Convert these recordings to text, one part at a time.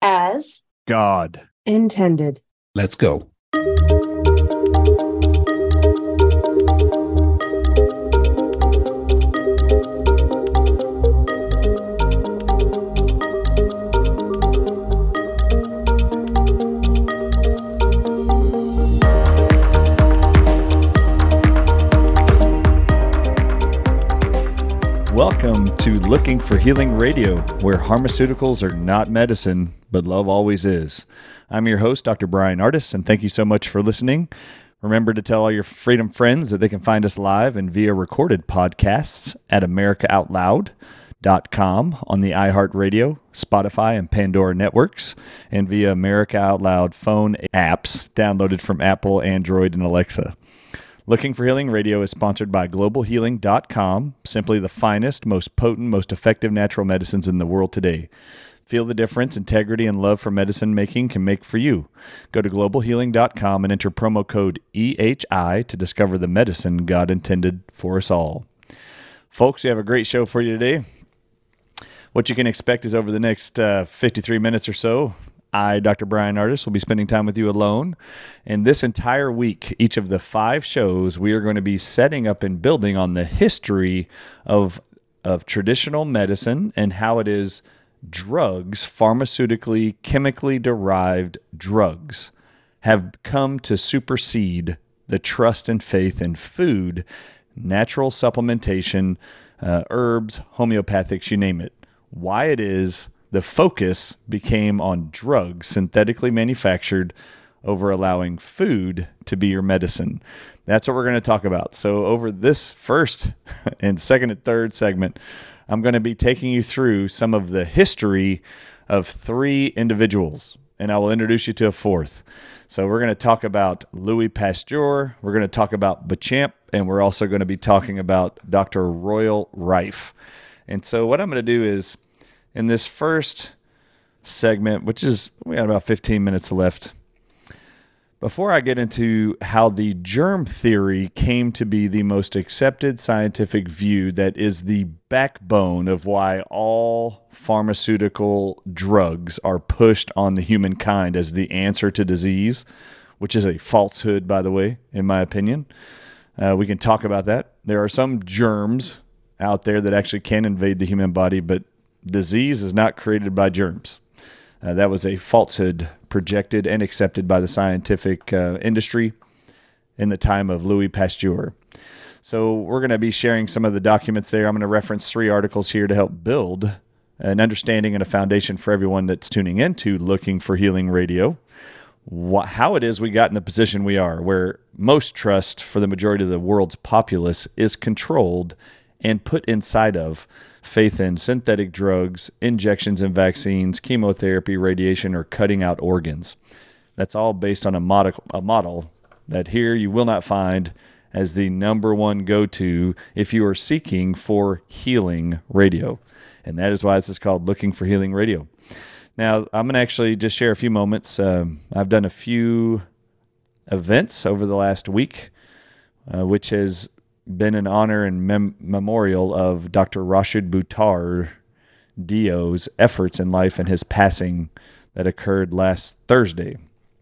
as God intended. Let's go. Welcome to Looking for Healing Radio, where pharmaceuticals are not medicine, but love always is. I'm your host, Dr. Brian Artis, and thank you so much for listening. Remember to tell all your Freedom friends that they can find us live and via recorded podcasts at AmericaOutloud.com on the iHeartRadio, Spotify, and Pandora networks, and via America Out Loud phone apps downloaded from Apple, Android, and Alexa. Looking for Healing Radio is sponsored by GlobalHealing.com, simply the finest, most potent, most effective natural medicines in the world today. Feel the difference integrity and love for medicine making can make for you. Go to GlobalHealing.com and enter promo code EHI to discover the medicine God intended for us all. Folks, we have a great show for you today. What you can expect is over the next 53 minutes or so, I, Dr. Brian Artis, will be spending time with you alone. And this entire week, each of the 5 shows, we are going to be setting up and building on the history of traditional medicine and how it is drugs, pharmaceutically, chemically derived drugs, have come to supersede the trust and faith in food, natural supplementation, herbs, homeopathics, you name it. Why it is the focus became on drugs, synthetically manufactured, over allowing food to be your medicine. That's what we're going to talk about. So over this first and second and third segment, I'm going to be taking you through some of the history of 3 individuals, and I will introduce you to a 4th. So we're going to talk about Louis Pasteur, we're going to talk about Béchamp, and we're also going to be talking about Dr. Royal Rife. And so what I'm going to do is, in this first segment, we got about 15 minutes left, before I get into how the germ theory came to be the most accepted scientific view that is the backbone of why all pharmaceutical drugs are pushed on the humankind as the answer to disease, which is a falsehood, by the way, in my opinion. We can talk about that. There are some germs out there that actually can invade the human body, but disease is not created by germs. That was a falsehood projected and accepted by the scientific industry in the time of Louis Pasteur. So we're going to be sharing some of the documents there. I'm going to reference 3 articles here to help build an understanding and a foundation for everyone that's tuning into Looking for Healing Radio, how it is we got in the position we are, where most trust for the majority of the world's populace is controlled and put inside of faith in synthetic drugs, injections and vaccines, chemotherapy, radiation, or cutting out organs. That's all based on a model that here you will not find as the number one go-to if you are seeking for healing radio. And that is why this is called Looking for Healing Radio. Now, I'm going to actually just share a few moments. I've done a few events over the last week, which has been in honor and memorial of Dr. Rashid Buttar Dio's efforts in life and his passing that occurred last Thursday.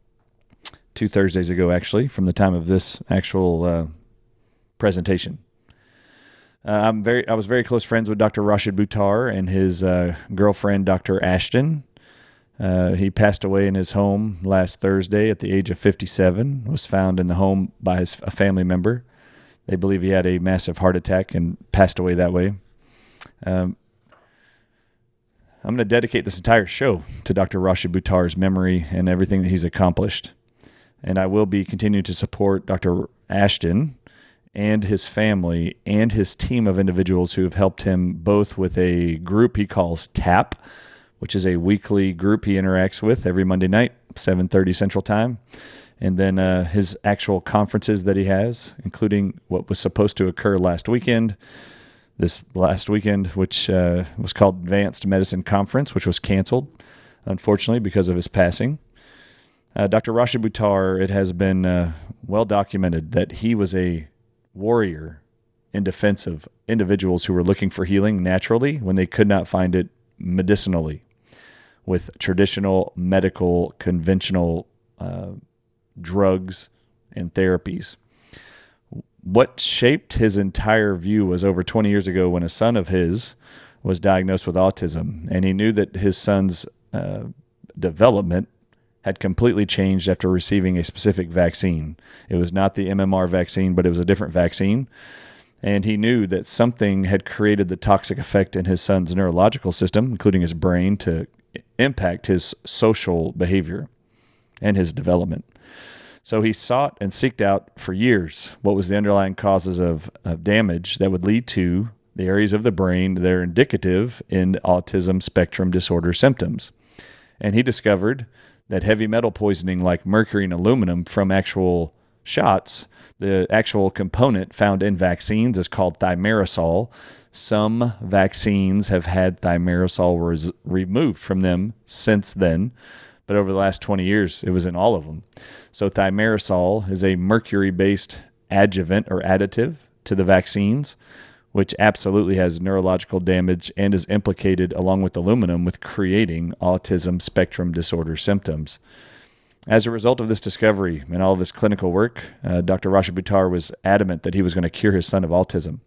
2 Thursdays ago, actually, from the time of this actual presentation. I was very close friends with Dr. Rashid Buttar and his girlfriend, Dr. Ashton. He passed away in his home last Thursday at the age of 57, was found in the home by a family member. They believe he had a massive heart attack and passed away that way. I'm going to dedicate this entire show to Dr. Rashid Buttar's memory and everything that he's accomplished. And I will be continuing to support Dr. Ashton and his family and his team of individuals who have helped him both with a group he calls TAP, which is a weekly group he interacts with every Monday night, 7:30 Central Time. And then his actual conferences that he has, including what was supposed to occur this last weekend, which was called Advanced Medicine Conference, which was canceled, unfortunately, because of his passing. Dr. Rashid Buttar, it has been well documented that he was a warrior in defense of individuals who were looking for healing naturally when they could not find it medicinally. with traditional medical, conventional drugs and therapies. What shaped his entire view was over 20 years ago when a son of his was diagnosed with autism, and he knew that his son's development had completely changed after receiving a specific vaccine. It was not the MMR vaccine, but it was a different vaccine. And he knew that something had created the toxic effect in his son's neurological system, including his brain, to impact his social behavior and his development. So he sought and seeked out for years what was the underlying causes of damage that would lead to the areas of the brain that are indicative in autism spectrum disorder symptoms. And he discovered that heavy metal poisoning like mercury and aluminum from actual shots, the actual component found in vaccines is called thimerosal. Some vaccines have had thimerosal removed from them since then, but over the last 20 years, it was in all of them. So thimerosal is a mercury-based adjuvant or additive to the vaccines, which absolutely has neurological damage and is implicated, along with aluminum, with creating autism spectrum disorder symptoms. As a result of this discovery and all of his clinical work, Dr. Rashid Buttar was adamant that he was going to cure his son of autism.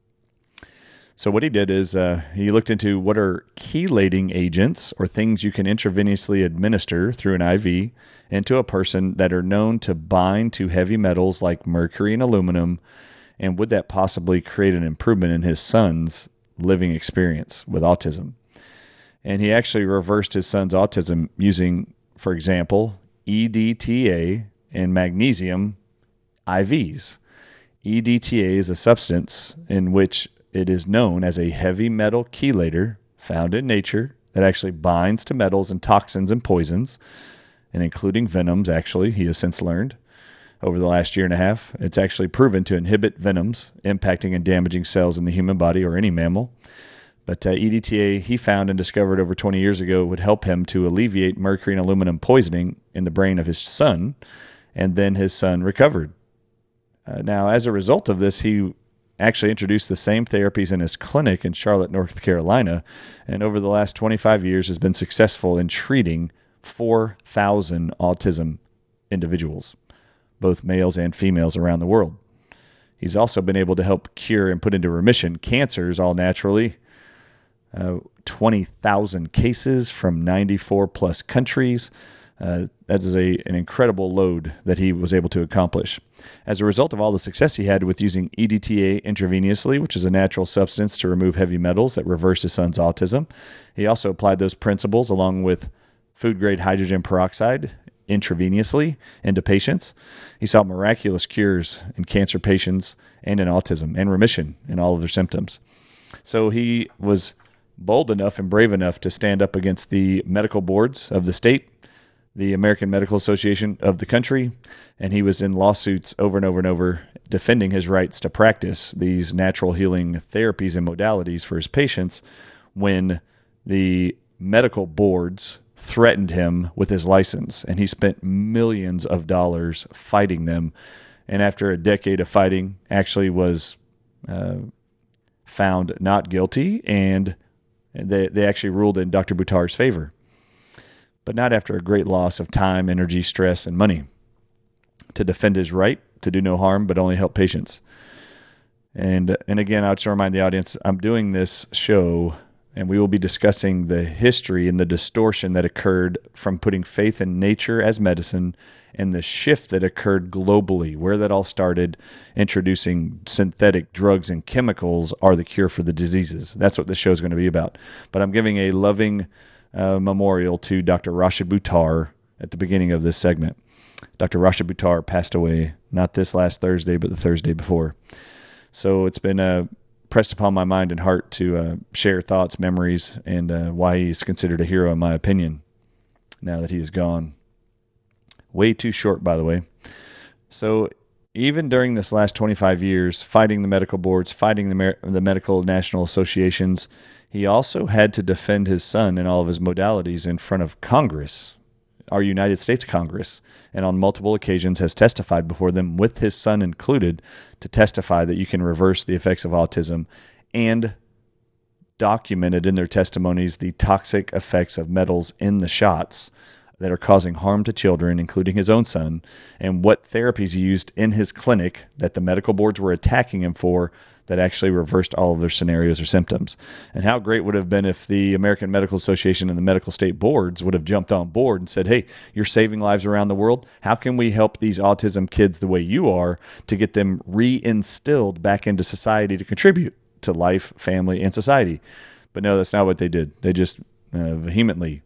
So what he did is he looked into what are chelating agents or things you can intravenously administer through an IV into a person that are known to bind to heavy metals like mercury and aluminum, and would that possibly create an improvement in his son's living experience with autism? And he actually reversed his son's autism using, for example, EDTA and magnesium IVs. EDTA is a substance in which it is known as a heavy metal chelator found in nature that actually binds to metals and toxins and poisons, and including venoms, actually, he has since learned over the last year and a half. It's actually proven to inhibit venoms impacting and damaging cells in the human body or any mammal. But EDTA, he found and discovered over 20 years ago, would help him to alleviate mercury and aluminum poisoning in the brain of his son, and then his son recovered. Now, as a result of this, he actually introduced the same therapies in his clinic in Charlotte, North Carolina, and over the last 25 years has been successful in treating 4,000 autism individuals, both males and females around the world. He's also been able to help cure and put into remission cancers all naturally, 20,000 cases from 94 plus countries. That is an incredible load that he was able to accomplish. As a result of all the success he had with using EDTA intravenously, which is a natural substance to remove heavy metals that reversed his son's autism, he also applied those principles along with food-grade hydrogen peroxide intravenously into patients. He saw miraculous cures in cancer patients and in autism, and remission in all of their symptoms. So he was bold enough and brave enough to stand up against the medical boards of the state, the American Medical Association of the country, and he was in lawsuits over and over and over defending his rights to practice these natural healing therapies and modalities for his patients when the medical boards threatened him with his license, and he spent millions of dollars fighting them, and after a decade of fighting actually was found not guilty, and they actually ruled in Dr. Buttar's favor. But not after a great loss of time, energy, stress, and money to defend his right to do no harm but only help patients. And again, I'll just remind the audience, I'm doing this show, and we will be discussing the history and the distortion that occurred from putting faith in nature as medicine and the shift that occurred globally, where that all started, introducing synthetic drugs and chemicals are the cure for the diseases. That's what this show is going to be about. But I'm giving a loving memorial to Dr. Rashid Buttar at the beginning of this segment. Dr. Rashid Buttar passed away not this last Thursday, but the Thursday before. So it's been pressed upon my mind and heart to share thoughts, memories, and why he's considered a hero in my opinion now that he is gone. Way too short, by the way. So even during this last 25 years, fighting the medical boards, fighting the medical national associations, he also had to defend his son in all of his modalities in front of Congress, our United States Congress, and on multiple occasions has testified before them, with his son included, to testify that you can reverse the effects of autism and documented in their testimonies the toxic effects of metals in the shots that are causing harm to children, including his own son, and what therapies he used in his clinic that the medical boards were attacking him for that actually reversed all of their scenarios or symptoms. And how great would it have been if the American Medical Association and the medical state boards would have jumped on board and said, hey, you're saving lives around the world. How can we help these autism kids the way you are to get them reinstilled back into society to contribute to life, family, and society? But no, that's not what they did. They just vehemently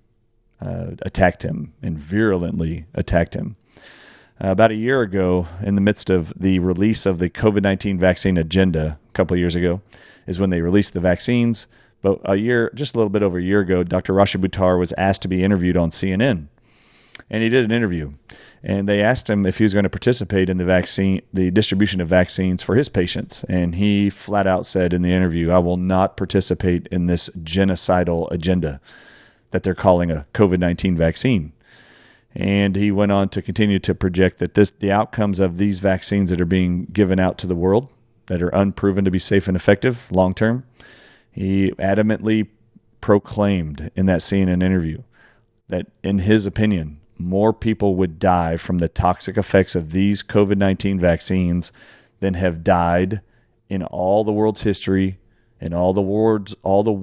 attacked him and virulently attacked him. About a year ago, in the midst of the release of the COVID-19 vaccine agenda, a couple of years ago, is when they released the vaccines. But just a little bit over a year ago, Dr. Rashid Buttar was asked to be interviewed on CNN. And he did an interview. And they asked him if he was going to participate in the distribution of vaccines for his patients. And he flat out said in the interview, I will not participate in this genocidal agenda that they're calling a COVID-19 vaccine. And he went on to continue to project that the outcomes of these vaccines that are being given out to the world that are unproven to be safe and effective long term, he adamantly proclaimed in that CNN interview that, in his opinion, more people would die from the toxic effects of these COVID-19 vaccines than have died in all the world's history and all the wars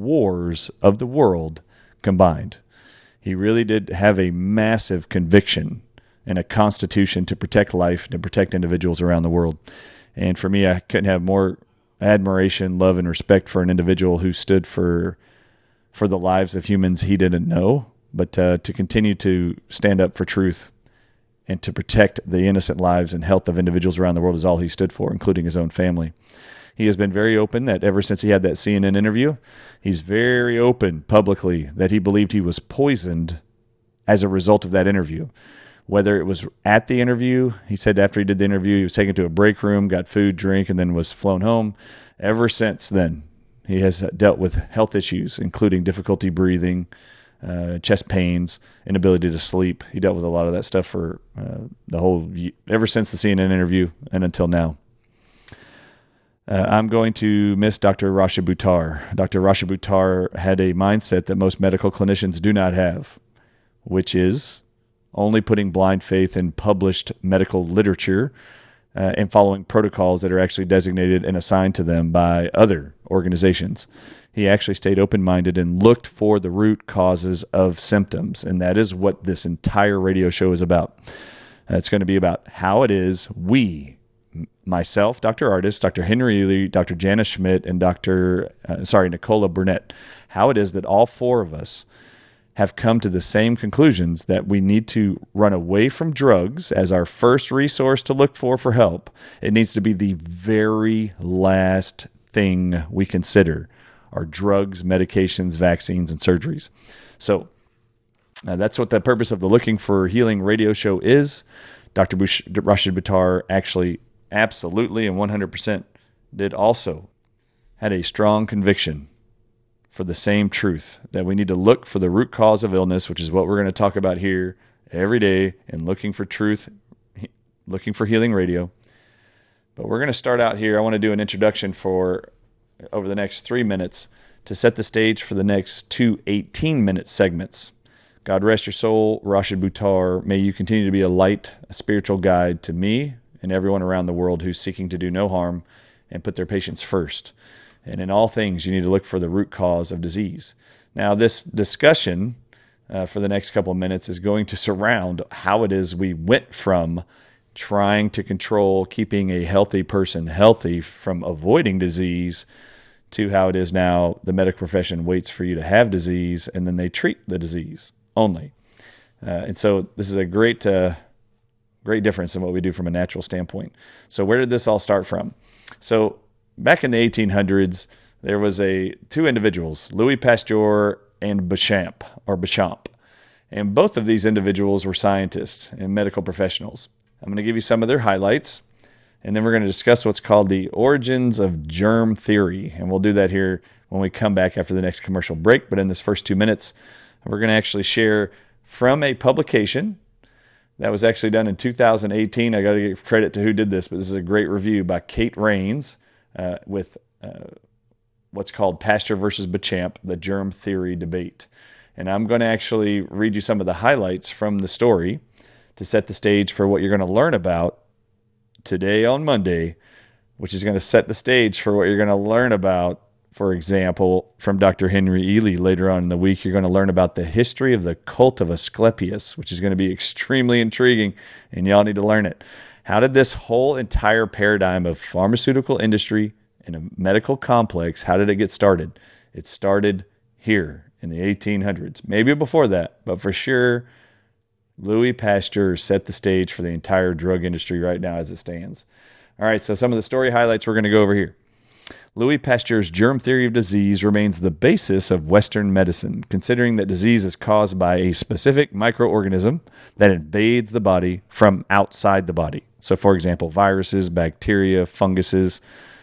of the world combined. He really did have a massive conviction and a constitution to protect life and to protect individuals around the world. And for me, I couldn't have more admiration, love, and respect for an individual who stood for the lives of humans he didn't know, but to continue to stand up for truth and to protect the innocent lives and health of individuals around the world is all he stood for, including his own family. He has been very open that ever since he had that CNN interview, he's very open publicly that he believed he was poisoned as a result of that interview. Whether it was at the interview, he said after he did the interview, he was taken to a break room, got food, drink, and then was flown home. Ever since then, he has dealt with health issues, including difficulty breathing, chest pains, inability to sleep. He dealt with a lot of that stuff for ever since the CNN interview and until now. I'm going to miss Dr. Rashid Buttar. Dr. Rashid Buttar had a mindset that most medical clinicians do not have, which is only putting blind faith in published medical literature and following protocols that are actually designated and assigned to them by other organizations. He actually stayed open-minded and looked for the root causes of symptoms, and that is what this entire radio show is about. It's going to be about how it is myself, Dr. Ardis, Dr. Henry Ely, Dr. Jana Schmidt, and Nicola Burnett, how it is that all four of us have come to the same conclusions that we need to run away from drugs as our first resource to look for help. It needs to be the very last thing we consider are drugs, medications, vaccines, and surgeries. So that's what the purpose of the Looking for Healing radio show is. Dr. Rashid Buttar actually absolutely and 100% had a strong conviction for the same truth, that we need to look for the root cause of illness, which is what we're going to talk about here every day in Looking for Truth, Looking for Healing Radio. But we're going to start out here. I want to do an introduction for over the next 3 minutes to set the stage for the next 2 18-minute segments. God rest your soul, Rashid Buttar. May you continue to be a light, a spiritual guide to me and everyone around the world who's seeking to do no harm and put their patients first. And in all things, you need to look for the root cause of disease. Now, this discussion for the next couple of minutes is going to surround how it is we went from trying to control keeping a healthy person healthy from avoiding disease to how it is now the medical profession waits for you to have disease and then they treat the disease only. And so this is a great difference in what we do from a natural standpoint. So where did this all start from? So back in the 1800s, there was two individuals, Louis Pasteur and Béchamp. And both of these individuals were scientists and medical professionals. I'm going to give you some of their highlights, and then we're going to discuss what's called the origins of germ theory. And we'll do that here when we come back after the next commercial break. But in this first 2 minutes, we're going to actually share from a publication that was actually done in 2018. I got to give credit to who did this, but this is a great review by Kate Rains with what's called Pasteur versus Béchamp, the germ theory debate. And I'm going to actually read you some of the highlights from the story to set the stage for what you're going to learn about today on Monday, which is going to set the stage for what you're going to learn about, for example, from Dr. Henry Ealy later on in the week. You're going to learn about the history of the cult of Asclepius, which is going to be extremely intriguing, and y'all need to learn it. How did this whole entire paradigm of pharmaceutical industry and a medical complex, how did it get started? It started here in the 1800s. Maybe before that, but for sure, Louis Pasteur set the stage for the entire drug industry right now as it stands. All right, so some of the story highlights we're going to go over here. Louis Pasteur's germ theory of disease remains the basis of Western medicine, considering that disease is caused by a specific microorganism that invades the body from outside the body. So, for example, viruses, bacteria, funguses,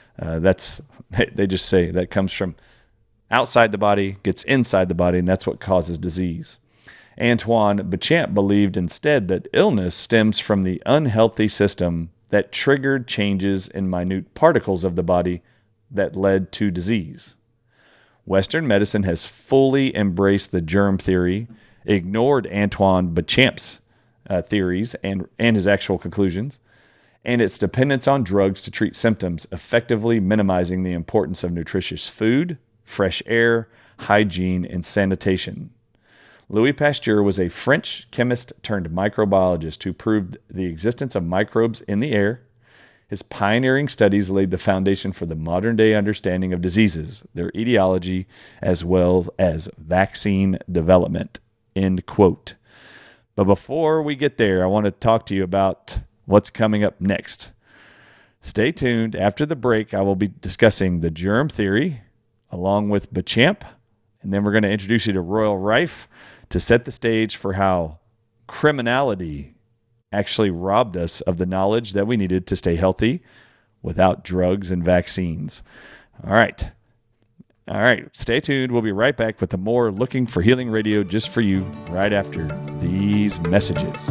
they just say that comes from outside the body, gets inside the body, and that's what causes disease. Antoine Béchamp believed instead that illness stems from the unhealthy system that triggered changes in minute particles of the body that led to disease. Western medicine has fully embraced the germ theory, ignored Antoine Béchamp's theories and his actual conclusions, and its dependence on drugs to treat symptoms, effectively minimizing the importance of nutritious food, fresh air, hygiene, and sanitation. Louis Pasteur was a French chemist turned microbiologist who proved the existence of microbes in the air. His pioneering studies laid the foundation for the modern-day understanding of diseases, their etiology, as well as vaccine development. End quote. But before we get there, I want to talk to you about what's coming up next. Stay tuned. After the break, I will be discussing the germ theory along with Béchamp, and then we're going to introduce you to Royal Rife to set the stage for how criminality actually robbed us of the knowledge that we needed to stay healthy without drugs and vaccines. All right. Stay tuned. We'll be right back with the more Looking for Healing Radio just for you right after these messages.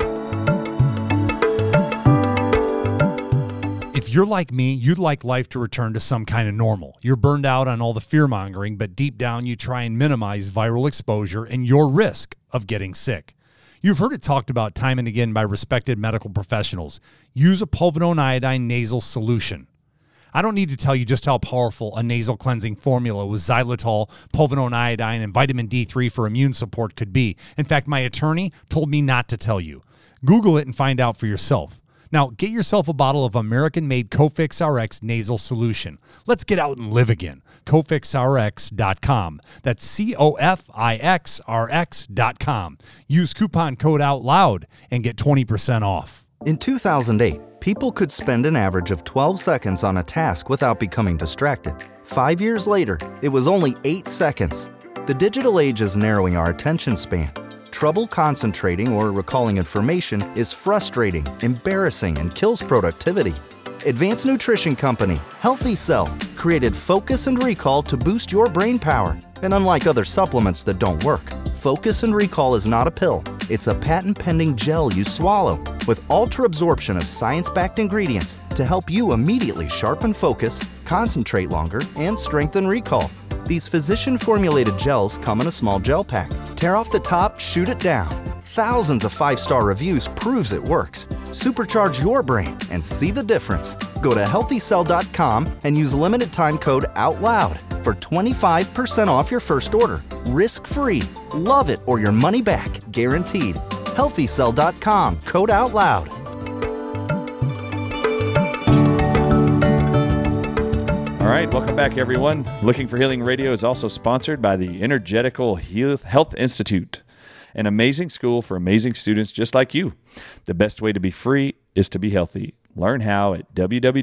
If you're like me, you'd like life to return to some kind of normal. You're burned out on all the fear-mongering, but deep down you try and minimize viral exposure and your risk of getting sick. You've heard it talked about time and again by respected medical professionals. Use a povidone iodine nasal solution. I don't need to tell you just how powerful a nasal cleansing formula with xylitol, povidone iodine, and vitamin D3 for immune support could be. In fact, my attorney told me not to tell you. Google it and find out for yourself. Now, get yourself a bottle of American-made Cofix RX nasal solution. Let's get out and live again. CofixRx.com. That's COFIXRX.com. Use coupon code OUTLOUD and get 20% off. In 2008, people could spend an average of 12 seconds on a task without becoming distracted. 5 years later, it was only 8 seconds. The digital age is narrowing our attention span. Trouble concentrating or recalling information is frustrating, embarrassing, and kills productivity. Advanced nutrition company Healthy Cell created Focus and Recall to boost your brain power. And unlike other supplements that don't work, Focus and Recall is not a pill. It's a patent-pending gel you swallow with ultra-absorption of science-backed ingredients to help you immediately sharpen focus, concentrate longer, and strengthen recall. These physician-formulated gels come in a small gel pack. Tear off the top, shoot it down. Thousands of 5-star reviews proves it works. Supercharge your brain and see the difference. Go to HealthyCell.com and use limited time code OUTLOUD for 25% off your first order. Risk-free. Love it or your money back. Guaranteed. HealthyCell.com, code OUTLOUD. All right, welcome back, everyone. Looking for Healing Radio is also sponsored by the Energetical Health Institute, an amazing school for amazing students just like you. The best way to be free is to be healthy. Learn how at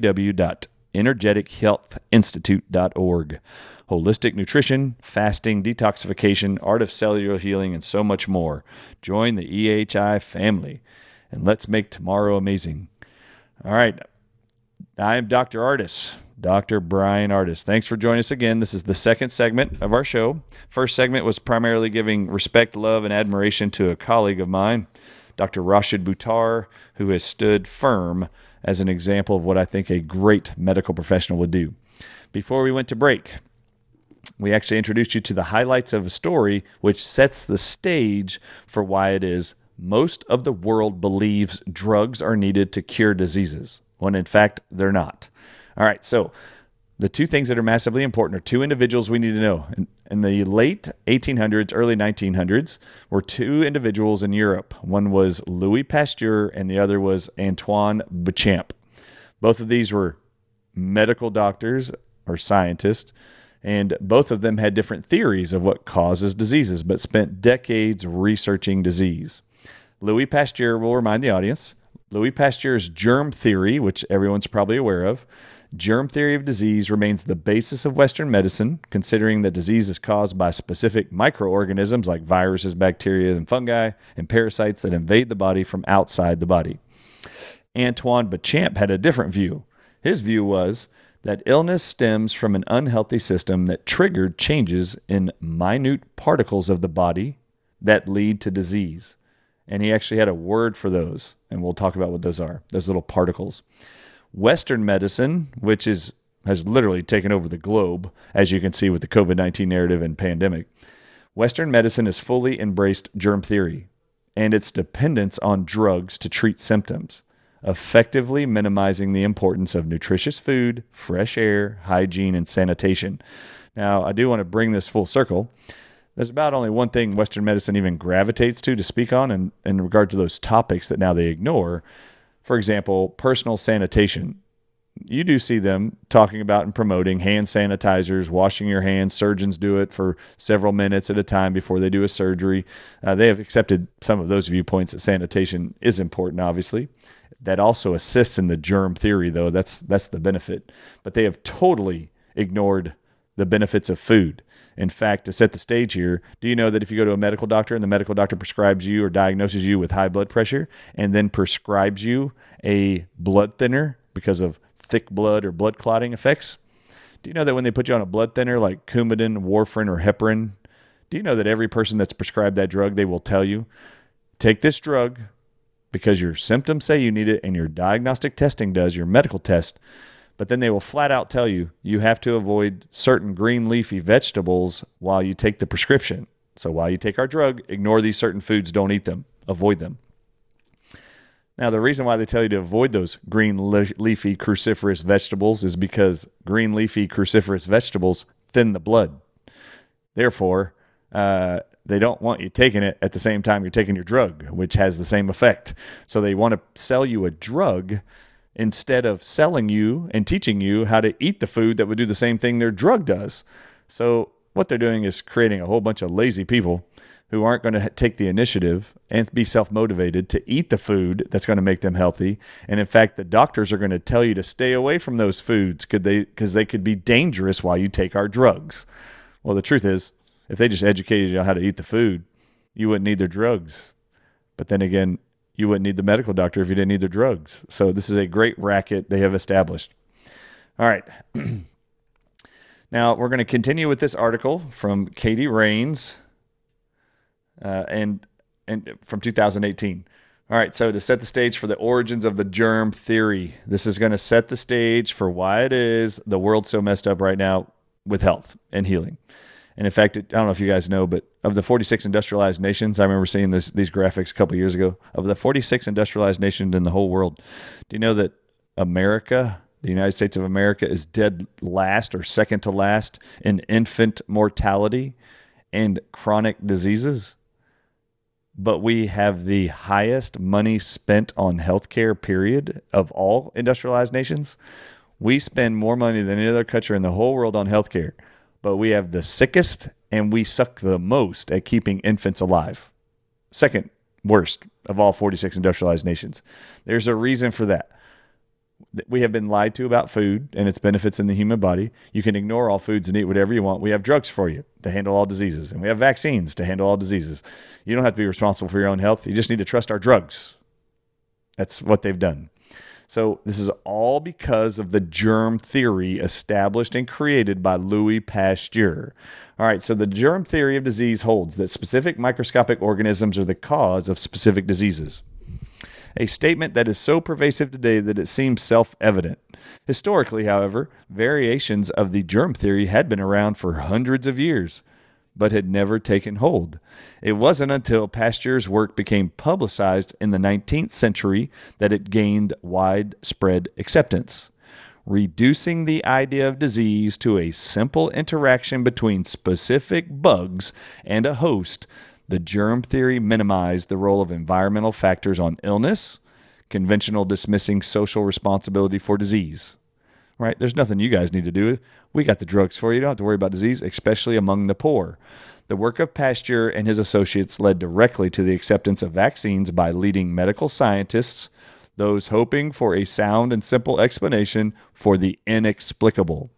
www.energetichealthinstitute.org. Holistic nutrition, fasting, detoxification, art of cellular healing, and so much more. Join the EHI family, and let's make tomorrow amazing. All right, I am Dr. Ardis. Dr. Brian Ardis. Thanks for joining us again. This is the second segment of our show. First segment was primarily giving respect, love, and admiration to a colleague of mine, Dr. Rashid Buttar, who has stood firm as an example of what I think a great medical professional would do. Before we went to break, we actually introduced you to the highlights of a story which sets the stage for why it is most of the world believes drugs are needed to cure diseases, when in fact they're not. All right, so the two things that are massively important are two individuals we need to know. In the late 1800s, early 1900s, were two individuals in Europe. One was Louis Pasteur and the other was Antoine Béchamp. Both of these were medical doctors or scientists, and both of them had different theories of what causes diseases, but spent decades researching disease. Louis Pasteur, will remind the audience, Louis Pasteur's germ theory, which everyone's probably aware of, germ theory of disease remains the basis of Western medicine, considering that disease is caused by specific microorganisms like viruses, bacteria, and fungi, and parasites that invade the body from outside the body. Antoine Béchamp had a different view. His view was that illness stems from an unhealthy system that triggered changes in minute particles of the body that lead to disease. And he actually had a word for those, and we'll talk about what those are, those little particles. Western medicine, which has literally taken over the globe, as you can see with the COVID-19 narrative and pandemic, Western medicine has fully embraced germ theory and its dependence on drugs to treat symptoms, effectively minimizing the importance of nutritious food, fresh air, hygiene, and sanitation. Now, I do want to bring this full circle. There's about only one thing Western medicine even gravitates to speak on in regard to those topics that now they ignore. For example, personal sanitation. You do see them talking about and promoting hand sanitizers, washing your hands. Surgeons do it for several minutes at a time before they do a surgery. They have accepted some of those viewpoints that sanitation is important, obviously. That also assists in the germ theory, though. That's the benefit. But they have totally ignored the benefits of food. In fact, to set the stage here, do you know that if you go to a medical doctor and the medical doctor prescribes you or diagnoses you with high blood pressure and then prescribes you a blood thinner because of thick blood or blood clotting effects, do you know that when they put you on a blood thinner like Coumadin, warfarin, or heparin, do you know that every person that's prescribed that drug, they will tell you, take this drug because your symptoms say you need it and your diagnostic testing does, your medical test, but then they will flat out tell you, you have to avoid certain green leafy vegetables while you take the prescription. So while you take our drug, ignore these certain foods, don't eat them, avoid them. Now, the reason why they tell you to avoid those green leafy cruciferous vegetables is because green leafy cruciferous vegetables thin the blood. Therefore, they don't want you taking it at the same time you're taking your drug, which has the same effect. So they want to sell you a drug instead of selling you and teaching you how to eat the food that would do the same thing their drug does. So what they're doing is creating a whole bunch of lazy people who aren't going to take the initiative and be self-motivated to eat the food that's going to make them healthy. And in fact, the doctors are going to tell you to stay away from those foods because they could be dangerous while you take our drugs. Well, the truth is, if they just educated you on how to eat the food, you wouldn't need their drugs. But then again, you wouldn't need the medical doctor if you didn't need their drugs. So this is a great racket they have established. All right. Now, we're going to continue with this article from Katie Rains and from 2018. All right, so to set the stage for the origins of the germ theory, this is going to set the stage for why it is the world's so messed up right now with health and healing. And in fact, I don't know if you guys know, but of the 46 industrialized nations, I remember seeing these graphics a couple of years ago, of the 46 industrialized nations in the whole world, do you know that America, the United States of America, is dead last or second to last in infant mortality and chronic diseases? But we have the highest money spent on healthcare, period, of all industrialized nations. We spend more money than any other country in the whole world on healthcare. But we have the sickest and we suck the most at keeping infants alive. Second worst of all 46 industrialized nations. There's a reason for that. We have been lied to about food and its benefits in the human body. You can ignore all foods and eat whatever you want. We have drugs for you to handle all diseases, and we have vaccines to handle all diseases. You don't have to be responsible for your own health. You just need to trust our drugs. That's what they've done. So this is all because of the germ theory established and created by Louis Pasteur. All right, so the germ theory of disease holds that specific microscopic organisms are the cause of specific diseases. A statement that is so pervasive today that it seems self-evident. Historically, however, variations of the germ theory had been around for hundreds of years, but had never taken hold. It wasn't until Pasteur's work became publicized in the 19th century that it gained widespread acceptance. Reducing the idea of disease to a simple interaction between specific bugs and a host, the germ theory minimized the role of environmental factors on illness, conventional dismissing social responsibility for disease. Right? There's nothing you guys need to do. We got the drugs for you. You don't have to worry about disease, especially among the poor. The work of Pasteur and his associates led directly to the acceptance of vaccines by leading medical scientists, those hoping for a sound and simple explanation for the inexplicable.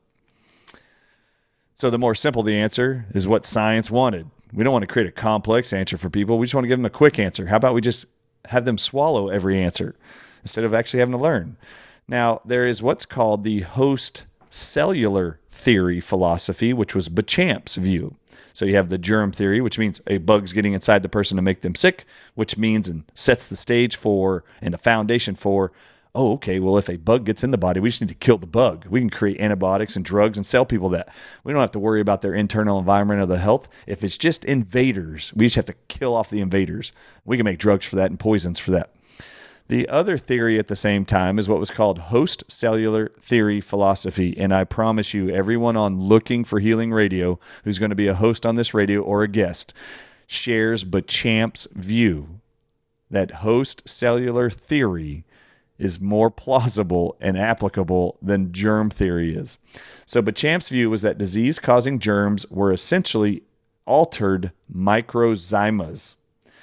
So the more simple the answer is what science wanted. We don't want to create a complex answer for people. We just want to give them a quick answer. How about we just have them swallow every answer instead of actually having to learn? Now, there is what's called the host cellular theory philosophy, which was Béchamp's view. So you have the germ theory, which means a bug's getting inside the person to make them sick, which means and sets the stage for and a foundation for, oh, okay, well, if a bug gets in the body, we just need to kill the bug. We can create antibiotics and drugs and sell people that. We don't have to worry about their internal environment or the health. If it's just invaders, we just have to kill off the invaders. We can make drugs for that and poisons for that. The other theory at the same time is what was called host cellular theory philosophy. And I promise you, everyone on Looking for Healing Radio who's going to be a host on this radio or a guest shares Béchamp's view that host cellular theory is more plausible and applicable than germ theory is. So Béchamp's view was that disease-causing germs were essentially altered microzymas,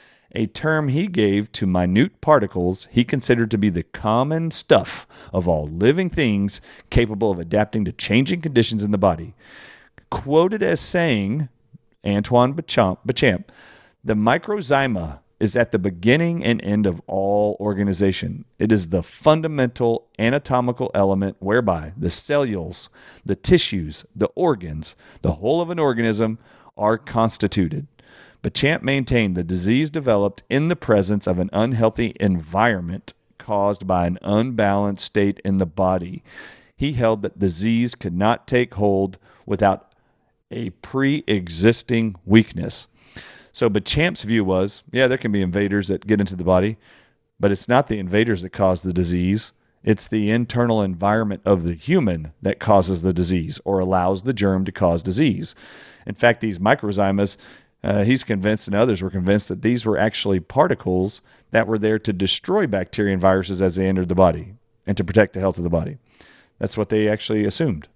a term he gave to minute particles he considered to be the common stuff of all living things capable of adapting to changing conditions in the body. Quoted as saying, Antoine Béchamp, the microzyma is at the beginning and end of all organization. It is the fundamental anatomical element whereby the cells, the tissues, the organs, the whole of an organism are constituted. Béchamp maintained the disease developed in the presence of an unhealthy environment caused by an unbalanced state in the body. He held that disease could not take hold without a pre-existing weakness. So Béchamp's view was, yeah, there can be invaders that get into the body, but it's not the invaders that cause the disease. It's the internal environment of the human that causes the disease or allows the germ to cause disease. In fact, these microzymas, he's convinced and others were convinced that these were actually particles that were there to destroy bacteria and viruses as they entered the body and to protect the health of the body. That's what they actually assumed.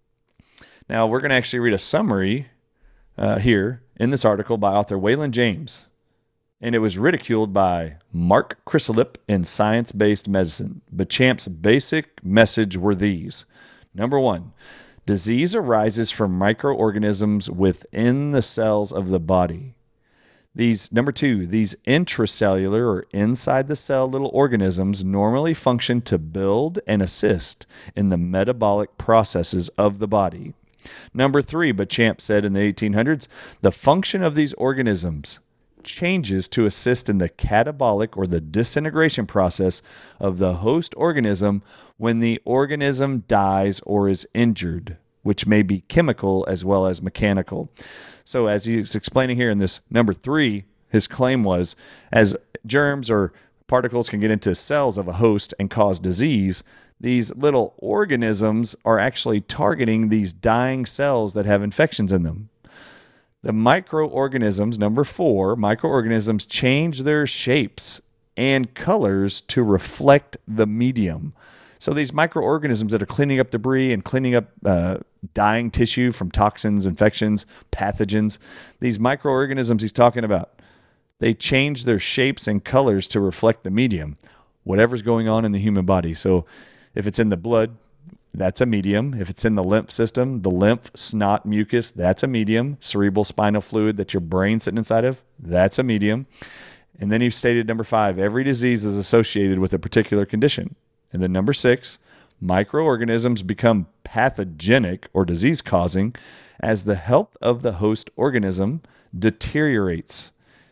Now, we're going to actually read a summary here in this article by author Waylon James, and it was ridiculed by Mark Chrysalip in Science-Based Medicine. Béchamp's basic message were these. Number one, disease arises from microorganisms within the cells of the body. Number two, these intracellular or inside the cell little organisms normally function to build and assist in the metabolic processes of the body. Number three, Béchamp said in the 1800s, the function of these organisms changes to assist in the catabolic or the disintegration process of the host organism when the organism dies or is injured, which may be chemical as well as mechanical. So as he's explaining here in this number three, his claim was as germs or particles can get into cells of a host and cause disease, these little organisms are actually targeting these dying cells that have infections in them. The microorganisms, number four, microorganisms change their shapes and colors to reflect the medium. So these microorganisms that are cleaning up debris and cleaning up dying tissue from toxins, infections, pathogens, these microorganisms he's talking about, they change their shapes and colors to reflect the medium, whatever's going on in the human body. So if it's in the blood, that's a medium. If it's in the lymph system, the lymph, snot, mucus, that's a medium. Cerebral spinal fluid that your brain's sitting inside of, that's a medium. And then he stated number five, every disease is associated with a particular condition. And then number six, microorganisms become pathogenic or disease-causing as the health of the host organism deteriorates.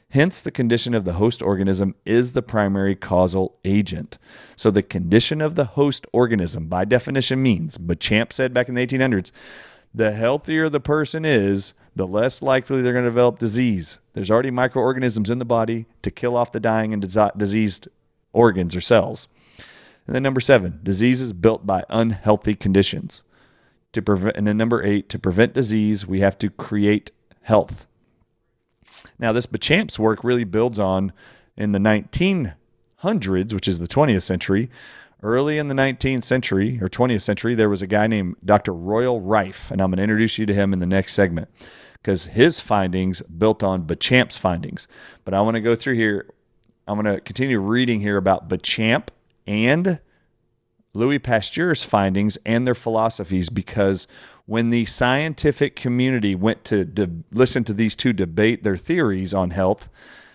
Hence, the condition of the host organism is the primary causal agent. So the condition of the host organism, by definition, means, Béchamp said back in the 1800s, the healthier the person is, the less likely they're going to develop disease. There's already microorganisms in the body to kill off the dying and diseased organs or cells. And then number 7, disease is built by unhealthy conditions. And then number 8, to prevent disease, we have to create health. Now, this Béchamp's work really builds on in the 1900s, which is the 20th century. Early in the 19th century or 20th century, there was a guy named Dr. Royal Rife, and I'm going to introduce you to him in the next segment because his findings built on Béchamp's findings. But I want to go through here. I'm going to continue reading here about Béchamp and Louis Pasteur's findings and their philosophies, because when the scientific community went to listen to these two debate their theories on health,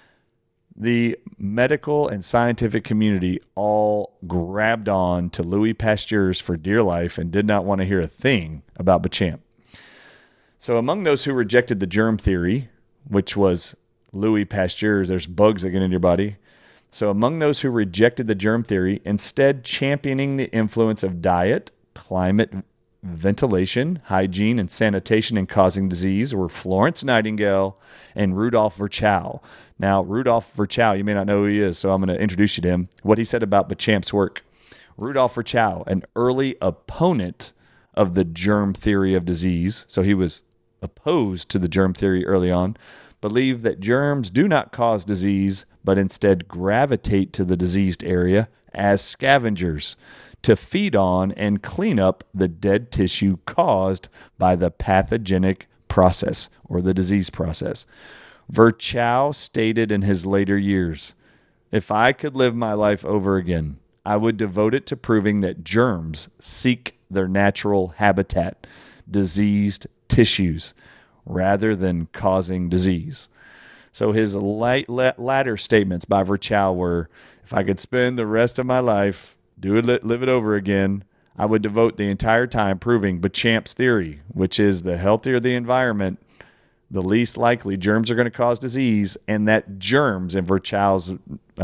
the medical and scientific community all grabbed on to Louis Pasteur's for dear life and did not want to hear a thing about Béchamp. So among those who rejected the germ theory, which was Louis Pasteur's, there's bugs that get into your body. So among those who rejected the germ theory, instead championing the influence of diet, climate, ventilation, hygiene, and sanitation in causing disease were Florence Nightingale and Rudolf Virchow. Now, Rudolf Virchow, you may not know who he is, so I'm going to introduce you to him. What he said about Béchamp's work. Rudolf Virchow, an early opponent of the germ theory of disease, so he was opposed to the germ theory early on, believed that germs do not cause disease, but instead gravitate to the diseased area as scavengers to feed on and clean up the dead tissue caused by the pathogenic process or the disease process. Virchow stated in his later years, "If I could live my life over again, I would devote it to proving that germs seek their natural habitat, diseased tissues, rather than causing disease." So his latter statements by Virchow were, if I could spend the rest of my life, live it over again, I would devote the entire time proving Béchamp's theory, which is the healthier the environment, the least likely germs are going to cause disease, and that germs, in Virchow's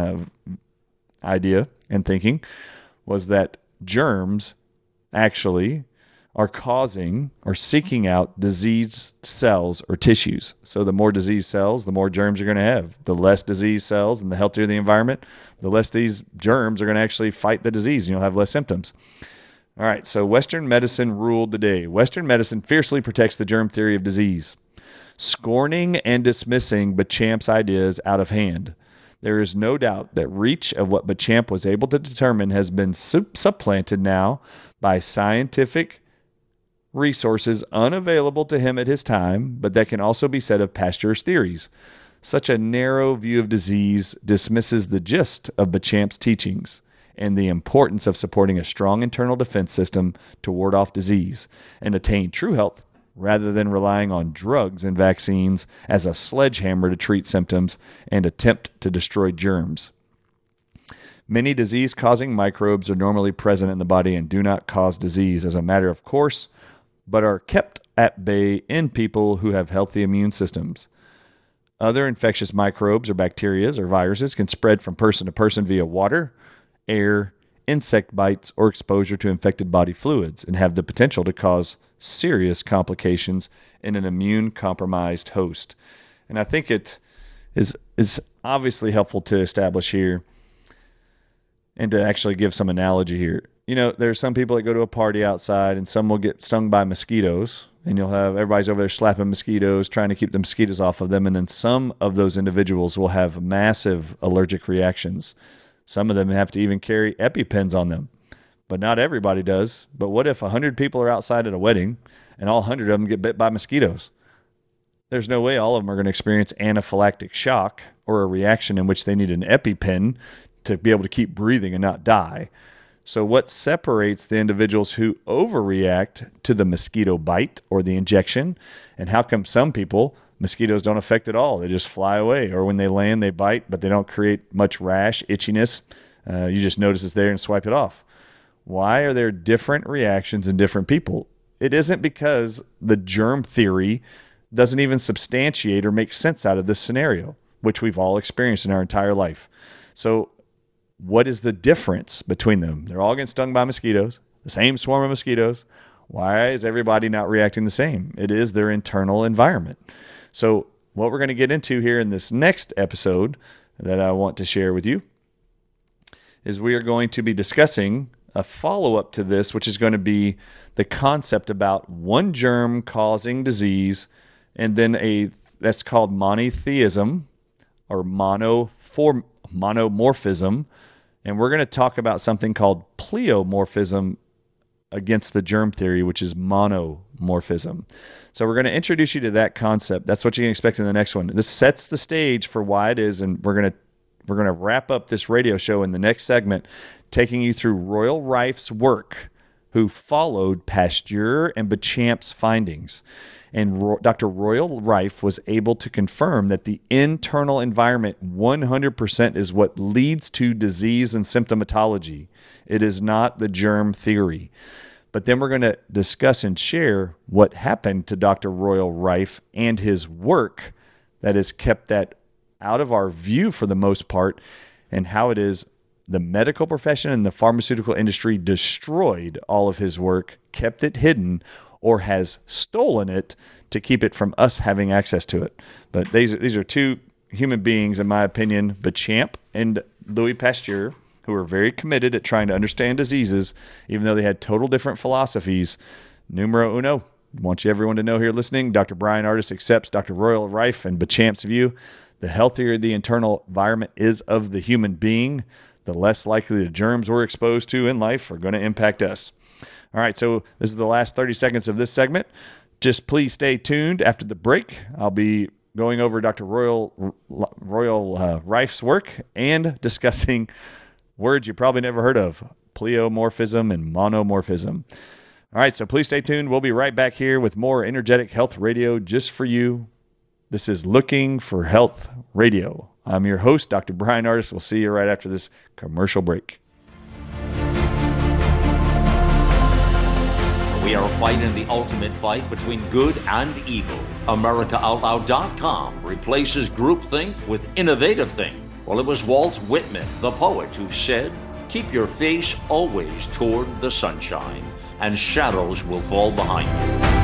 idea and thinking, was that germs actually are causing or seeking out diseased cells or tissues. So the more diseased cells, the more germs you're going to have. The less diseased cells and the healthier the environment, the less these germs are going to actually fight the disease, and you'll have less symptoms. All right, so Western medicine ruled the day. Western medicine fiercely protects the germ theory of disease, scorning and dismissing Béchamp's ideas out of hand. There is no doubt that reach of what Béchamp was able to determine has been supplanted now by scientific resources unavailable to him at his time, but that can also be said of Pasteur's theories. Such a narrow view of disease dismisses the gist of Béchamp's teachings and the importance of supporting a strong internal defense system to ward off disease and attain true health, rather than relying on drugs and vaccines as a sledgehammer to treat symptoms and attempt to destroy germs. Many disease-causing microbes are normally present in the body and do not cause disease as a matter of course, but are kept at bay in people who have healthy immune systems. Other infectious microbes or bacteria or viruses can spread from person to person via water, air, insect bites, or exposure to infected body fluids and have the potential to cause serious complications in an immune-compromised host. And I think it is obviously helpful to establish here and to actually give some analogy here. You know, there's some people that go to a party outside and some will get stung by mosquitoes, and you'll have everybody's over there slapping mosquitoes, trying to keep the mosquitoes off of them. And then some of those individuals will have massive allergic reactions. Some of them have to even carry EpiPens on them, but not everybody does. But what if 100 people are outside at a wedding and all 100 of them get bit by mosquitoes? There's no way all of them are going to experience anaphylactic shock or a reaction in which they need an EpiPen to be able to keep breathing and not die. So what separates the individuals who overreact to the mosquito bite or the injection, and how come some people, mosquitoes don't affect at all? They just fly away, or when they land, they bite, but they don't create much rash, itchiness. You just notice it's there and swipe it off. Why are there different reactions in different people? It isn't because the germ theory doesn't even substantiate or make sense out of this scenario. which we've all experienced in our entire life. So what is the difference between them? They're all getting stung by mosquitoes, the same swarm of mosquitoes. Why is everybody not reacting the same? It is their internal environment. So what we're going to get into here in this next episode that I want to share with you is we are going to be discussing a follow-up to this, which is going to be the concept about one germ causing disease, and then that's called monotheism or monomorphism. And we're going to talk about something called pleomorphism against the germ theory, which is monomorphism. So we're going to introduce you to that concept. That's what you can expect in the next one. This sets the stage for why it is, and we're going to wrap up this radio show in the next segment, taking you through Royal Rife's work, who followed Pasteur and Béchamp's findings. And Dr. Royal Rife was able to confirm that the internal environment 100% is what leads to disease and symptomatology. It is not the germ theory. But then we're going to discuss and share what happened to Dr. Royal Rife and his work that has kept that out of our view for the most part, and how it is the medical profession and the pharmaceutical industry destroyed all of his work, kept it hidden, or has stolen it to keep it from us having access to it. But these are two human beings, in my opinion, Béchamp and Louis Pasteur, who are very committed at trying to understand diseases, even though they had total different philosophies. Numero uno. I want everyone to know here listening, Dr. Bryan Ardis accepts Dr. Royal Rife and Béchamp's view. The healthier the internal environment is of the human being, the less likely the germs we're exposed to in life are going to impact us. All right, so this is the last 30 seconds of this segment. Just please stay tuned after the break. I'll be going over Dr. Royal Rife's work and discussing words you probably never heard of, pleomorphism and monomorphism. All right, so please stay tuned. We'll be right back here with more Energetic Health Radio just for you. This is Looking for Health Radio. I'm your host, Dr. Bryan Ardis. We'll see you right after this commercial break. We are fighting the ultimate fight between good and evil. AmericaOutloud.com replaces groupthink with innovative think. Well, it was Walt Whitman, the poet, who said, "Keep your face always toward the sunshine, and shadows will fall behind you."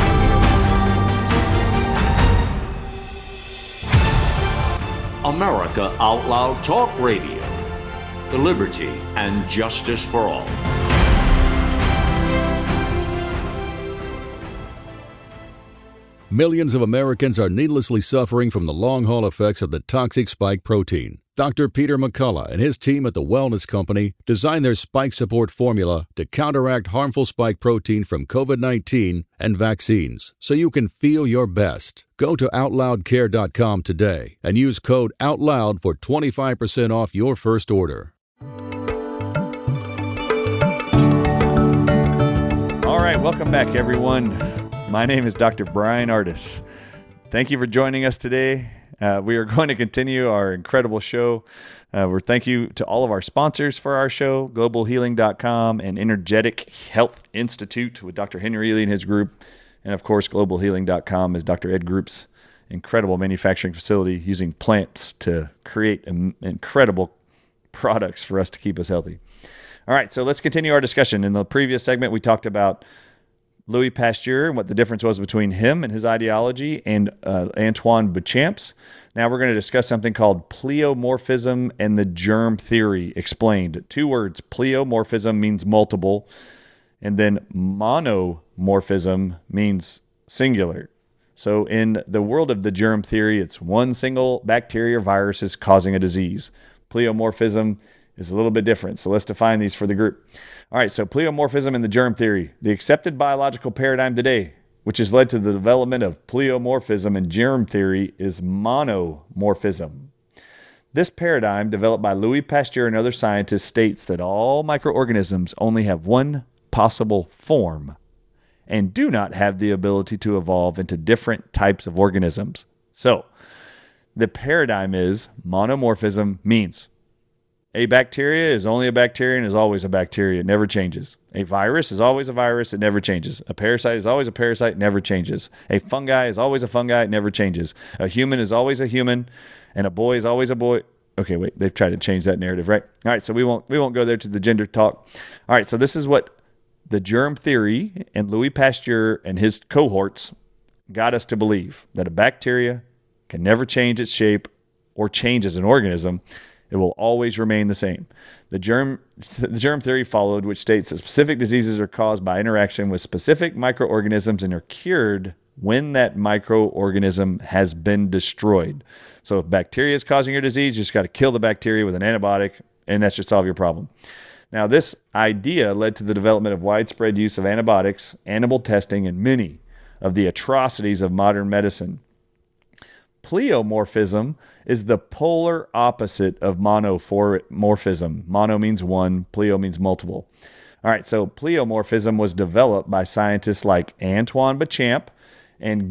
America Out Loud Talk Radio. Liberty and justice for all. Millions of Americans are needlessly suffering from the long-haul effects of the toxic spike protein. Dr. Peter McCullough and his team at the Wellness Company designed their spike support formula to counteract harmful spike protein from COVID-19 and vaccines, so you can feel your best. Go to OutLoudCare.com today and use code OUTLOUD for 25% off your first order. All right, welcome back, everyone. My name is Dr. Bryan Ardis. Thank you for joining us today. We are going to continue our incredible show. Thank you to all of our sponsors for our show, globalhealing.com and Energetic Health Institute with Dr. Henry Ely and his group. And of course, globalhealing.com is Dr. Ed Group's incredible manufacturing facility using plants to create incredible products for us to keep us healthy. All right, so let's continue our discussion. In the previous segment, we talked about Louis Pasteur and what the difference was between him and his ideology and Antoine Béchamp's. Now we're going to discuss something called pleomorphism and the germ theory explained. Two words. Pleomorphism means multiple, and then monomorphism means singular. So in the world of the germ theory, it's one single bacteria or virus is causing a disease. Pleomorphism is a little bit different. So let's define these for the group. All right, so pleomorphism and the germ theory. The accepted biological paradigm today, which has led to the development of pleomorphism and germ theory, is monomorphism. This paradigm, developed by Louis Pasteur and other scientists, states that all microorganisms only have one possible form and do not have the ability to evolve into different types of organisms. So, the paradigm is monomorphism means A bacteria is only a bacteria and is always a bacteria. It never changes. A virus is always a virus. It never changes. A parasite is always a parasite. It never changes. A fungi is always a fungi. It never changes. A human is always a human. And a boy is always a boy. Okay, wait. They've tried to change that narrative, right? All right, so we won't go there to the gender talk. All right, so this is what the germ theory and Louis Pasteur and his cohorts got us to believe, that a bacteria can never change its shape or change as an organism. It will always remain the same. The germ theory followed, which states that specific diseases are caused by interaction with specific microorganisms and are cured when that microorganism has been destroyed. So if bacteria is causing your disease, you just got to kill the bacteria with an antibiotic, and that should solve your problem. Now, this idea led to the development of widespread use of antibiotics, animal testing, and many of the atrocities of modern medicine. Pleomorphism is the polar opposite of monomorphism. Mono means one, pleo means multiple. All right, so pleomorphism was developed by scientists like Antoine Béchamp and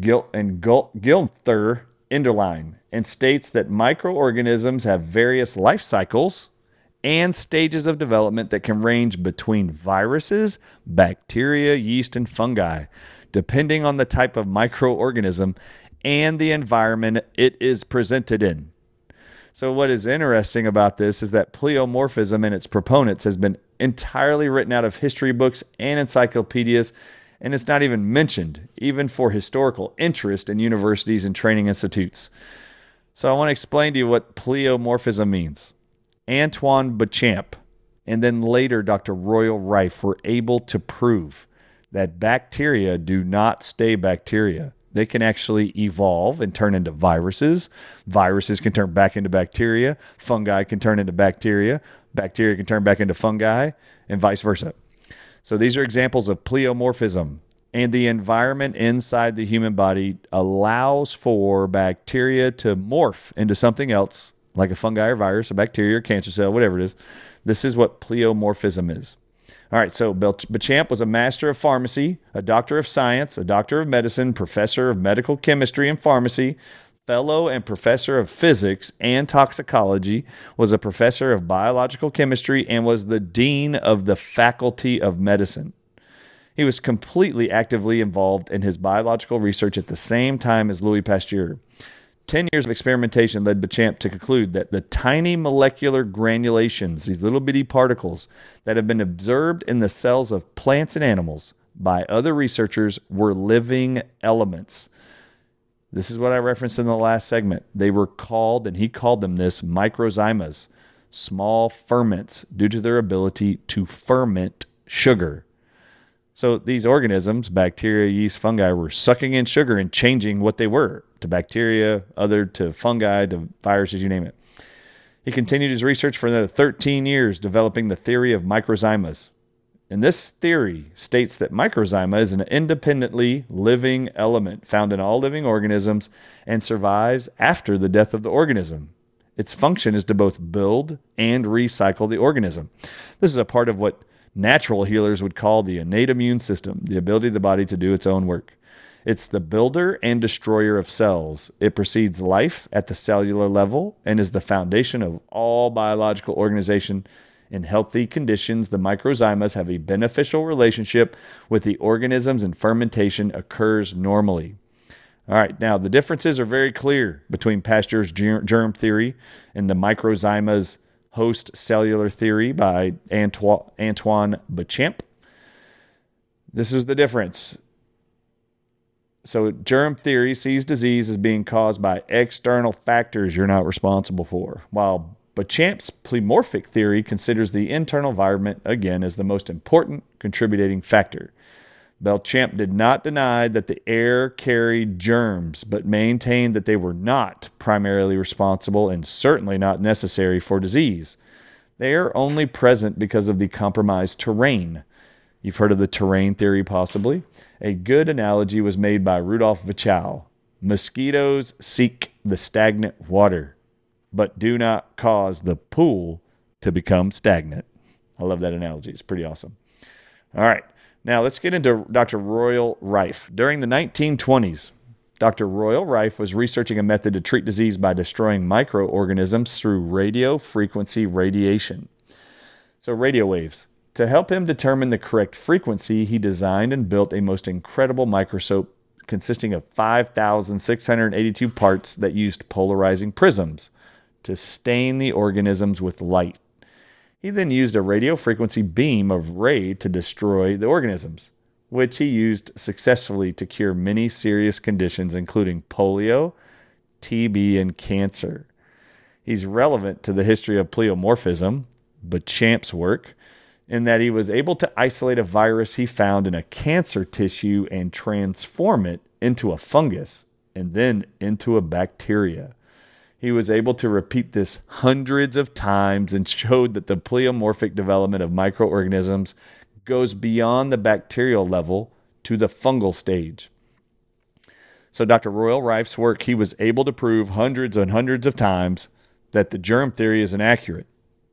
Gunther Enderlein, and states that microorganisms have various life cycles and stages of development that can range between viruses, bacteria, yeast, and fungi, depending on the type of microorganism and the environment it is presented in. So what is interesting about this is that pleomorphism and its proponents has been entirely written out of history books and encyclopedias, and it's not even mentioned, even for historical interest in universities and training institutes. So I want to explain to you what pleomorphism means. Antoine Béchamp and then later Dr. Royal Rife were able to prove that bacteria do not stay bacteria. They can actually evolve and turn into viruses. Viruses can turn back into bacteria. Fungi can turn into bacteria. Bacteria can turn back into fungi, and vice versa. So these are examples of pleomorphism. And the environment inside the human body allows for bacteria to morph into something else, like a fungi or virus, a bacteria or cancer cell, whatever it is. This is what pleomorphism is. All right, so Béchamp was a master of pharmacy, a doctor of science, a doctor of medicine, professor of medical chemistry and pharmacy, fellow and professor of physics and toxicology, was a professor of biological chemistry, and was the dean of the faculty of medicine. He was completely actively involved in his biological research at the same time as Louis Pasteur. 10 years of experimentation led Béchamp to conclude that the tiny molecular granulations, these little bitty particles that have been observed in the cells of plants and animals by other researchers, were living elements. This is what I referenced in the last segment. They were called, and he called them this, microzymas, small ferments, due to their ability to ferment sugar. So these organisms, bacteria, yeast, fungi, were sucking in sugar and changing what they were to bacteria, other to fungi, to viruses, you name it. He continued his research for another 13 years, developing the theory of microzymas. And this theory states that microzyma is an independently living element found in all living organisms and survives after the death of the organism. Its function is to both build and recycle the organism. This is a part of what natural healers would call the innate immune system, the ability of the body to do its own work. It's the builder and destroyer of cells. It precedes life at the cellular level and is the foundation of all biological organization. In healthy conditions, the microzymas have a beneficial relationship with the organisms, and fermentation occurs normally. All right, now the differences are very clear between Pasteur's germ theory and the microzymas host cellular theory by Antoine Béchamp. This is the difference. So germ theory sees disease as being caused by external factors you're not responsible for, while Béchamp's pleomorphic theory considers the internal environment, again, as the most important contributing factor. Béchamp did not deny that the air carried germs, but maintained that they were not primarily responsible and certainly not necessary for disease. They are only present because of the compromised terrain. You've heard of the terrain theory, possibly. A good analogy was made by Rudolf Virchow. Mosquitoes seek the stagnant water, but do not cause the pool to become stagnant. I love that analogy. It's pretty awesome. All right. Now, let's get into Dr. Royal Rife. During the 1920s, Dr. Royal Rife was researching a method to treat disease by destroying microorganisms through radio frequency radiation. So radio waves. To help him determine the correct frequency, he designed and built a most incredible microscope consisting of 5,682 parts that used polarizing prisms to stain the organisms with light. He then used a radio frequency beam of ray to destroy the organisms, which he used successfully to cure many serious conditions, including polio, TB, and cancer. He's relevant to the history of pleomorphism, Béchamp's work, in that he was able to isolate a virus he found in a cancer tissue and transform it into a fungus and then into a bacteria. He was able to repeat this hundreds of times and showed that the pleomorphic development of microorganisms goes beyond the bacterial level to the fungal stage. So Dr. Royal Rife's work, he was able to prove hundreds and hundreds of times that the germ theory is inaccurate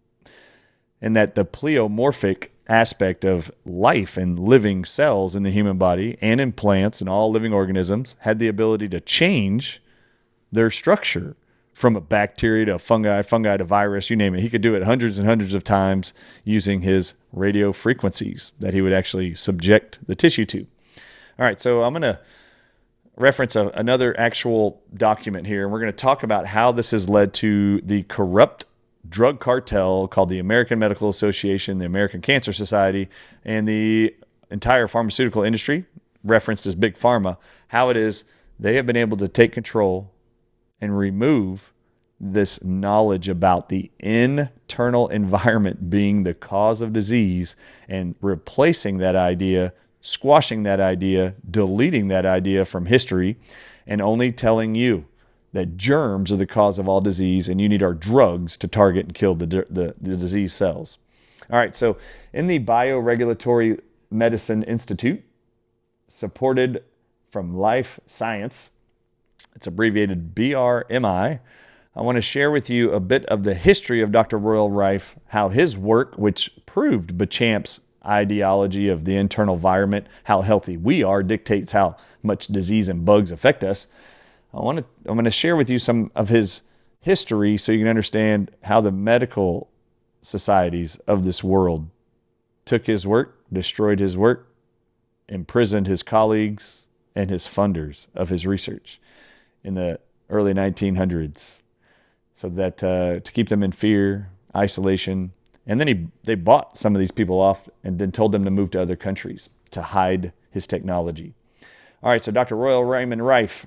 and that the pleomorphic aspect of life and living cells in the human body and in plants and all living organisms had the ability to change their structure from a bacteria to a fungi to virus, you name it. He could do it hundreds and hundreds of times using his radio frequencies that he would actually subject the tissue to. All right, so I'm going to reference another actual document here, and we're going to talk about how this has led to the corrupt drug cartel called the American Medical Association, the American Cancer Society, and the entire pharmaceutical industry, referenced as Big Pharma, how it is they have been able to take control and remove this knowledge about the internal environment being the cause of disease and replacing that idea, squashing that idea, deleting that idea from history, and only telling you that germs are the cause of all disease and you need our drugs to target and kill the disease cells. All right, so in the Bioregulatory Medicine Institute, supported from Life Science, it's abbreviated BRMI, I want to share with you a bit of the history of Dr. Royal Rife, how his work, which proved Béchamp's ideology of the internal environment, how healthy we are, dictates how much disease and bugs affect us. I'm going to share with you some of his history so you can understand how the medical societies of this world took his work, destroyed his work, imprisoned his colleagues and his funders of his research in the early 1900s, so that to keep them in fear, isolation. And then they bought some of these people off and then told them to move to other countries to hide his technology. All right, so Dr. Royal Raymond Rife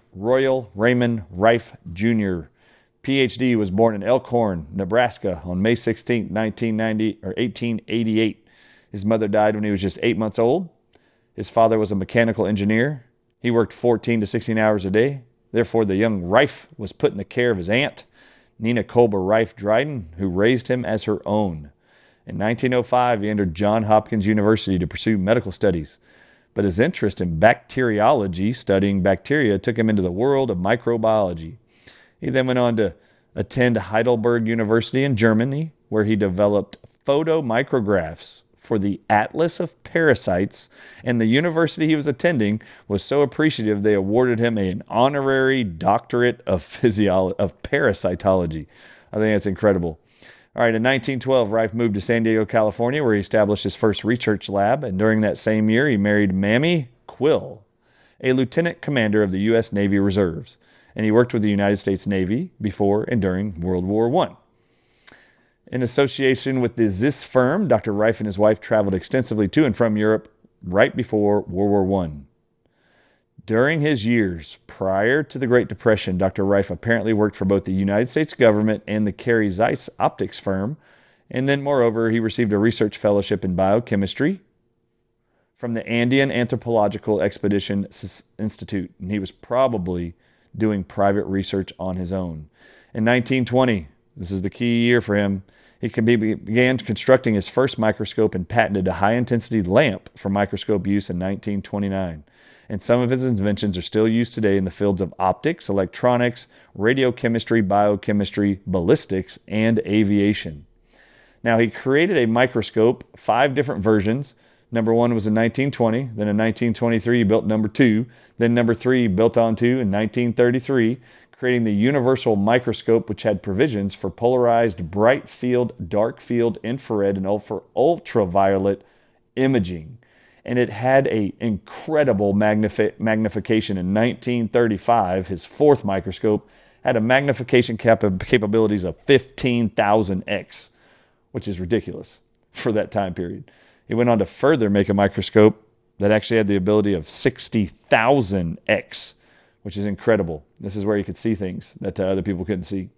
Jr., PhD, was born in Elkhorn, Nebraska on May 16, 1888. His mother died when he was just 8 months old. His father was a mechanical engineer. He worked 14 to 16 hours a day. Therefore, the young Rife was put in the care of his aunt, Nina Colber Rife Dryden, who raised him as her own. In 1905, he entered Johns Hopkins University to pursue medical studies. But his interest in bacteriology, studying bacteria, took him into the world of microbiology. He then went on to attend Heidelberg University in Germany, where he developed photomicrographs for the Atlas of Parasites, and the university he was attending was so appreciative they awarded him an honorary doctorate of parasitology. I think that's incredible. All right, in 1912, Rife moved to San Diego, California, where he established his first research lab, and during that same year, he married Mamie Quill, a lieutenant commander of the U.S. Navy Reserves, and he worked with the United States Navy before and during World War I. In association with the Zeiss firm, Dr. Rife and his wife traveled extensively to and from Europe right before World War I. During his years prior to the Great Depression, Dr. Rife apparently worked for both the United States government and the Carey Zeiss Optics firm, and then, moreover, he received a research fellowship in biochemistry from the Andean Anthropological Expedition Institute, and he was probably doing private research on his own. In 1920, this is the key year for him, he began constructing his first microscope and patented a high-intensity lamp for microscope use in 1929. And some of his inventions are still used today in the fields of optics, electronics, radiochemistry, biochemistry, ballistics, and aviation. Now, he created a microscope, 5 different versions, Number 1 was in 1920. Then in 1923, he built number 2. Then number 3 he built onto in 1933, creating the universal microscope, which had provisions for polarized bright field, dark field, infrared, and ultraviolet imaging. And it had an incredible magnification. In 1935, his 4th microscope had a magnification capabilities of 15,000x, which is ridiculous for that time period. He went on to further make a microscope that actually had the ability of 60,000x, which is incredible. This is where you could see things that other people couldn't see.